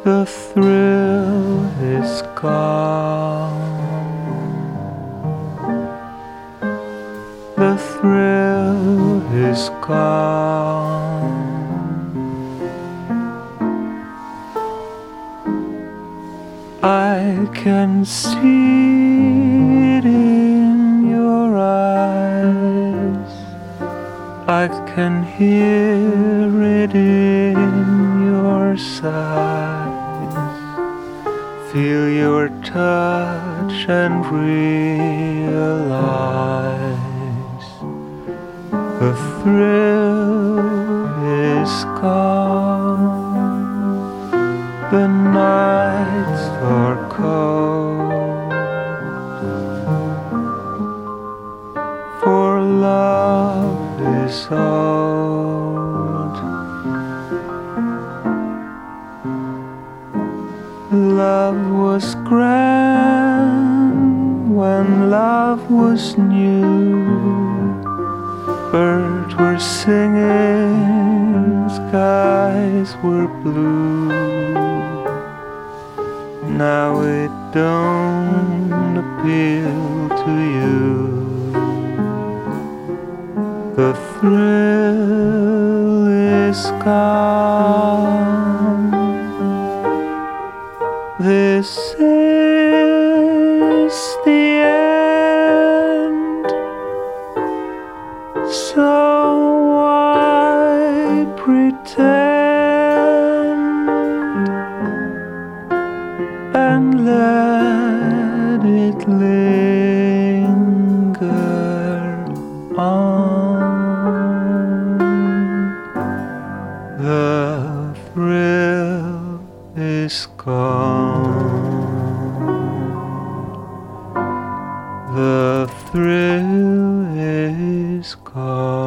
The thrill is gone. The thrill is gone. I can see it in your eyes. I can hear it in your sighs. Feel your touch and realize the thrill is gone. The nights are cold, for love is old. Love was grand when love was new. Birds were singing, skies were blue. Now it don't appeal to you. The thrill is gone. This is the end. So why pretend and let it linger on? The thrill is gone. The thrill is gone.